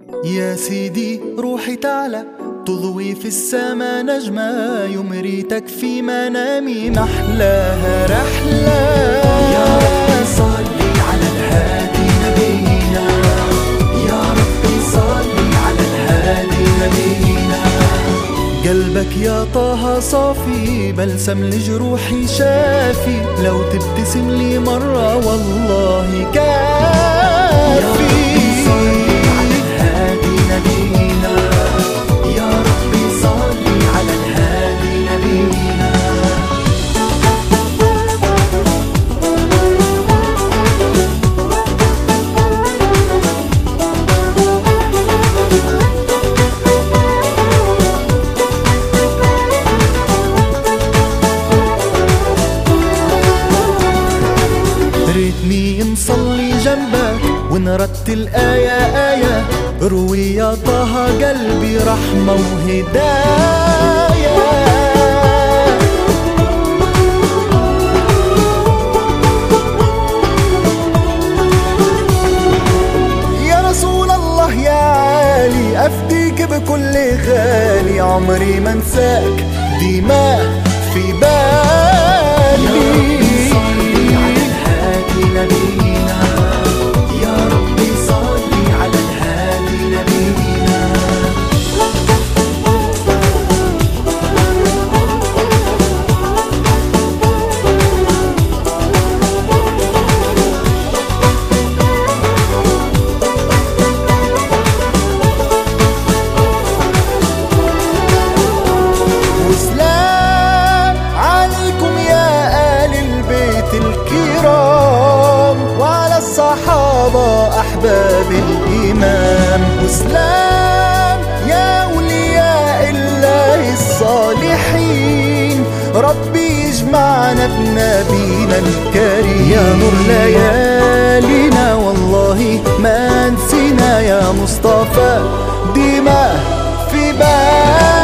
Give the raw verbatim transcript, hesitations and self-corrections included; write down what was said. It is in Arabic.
يا سيدي روحي تعلى تضوي في السما نجمة، يوم ريتك في منامي محلاها رحلة. يا ربي صلي على الهادي نبينا، يا ربي صلي على الهادي نبينا. قلبك يا طه صافي بلسم لجروحي شافي، لو تبتسم لي مرة والله كافي. ريتني نصلي جنبك ونرتل آية آية، روي يا طه قلبي رحمة وهداية. يا رسول الله يا عالي أفديك بكل غالي، عمري ما انساك دماء في بالي. نبينا يا ربي صلي على الهادي نبينا. وسلام عليكم يا آل البيت الكرام، وعلى الصحابة أحباب الإمام. وسلام يا أولياء الله الصالحين، ربي يجمعنا بنبينا الكريم. يا نور ليالينا والله ما نسينا، يا مصطفى دماء في بالي.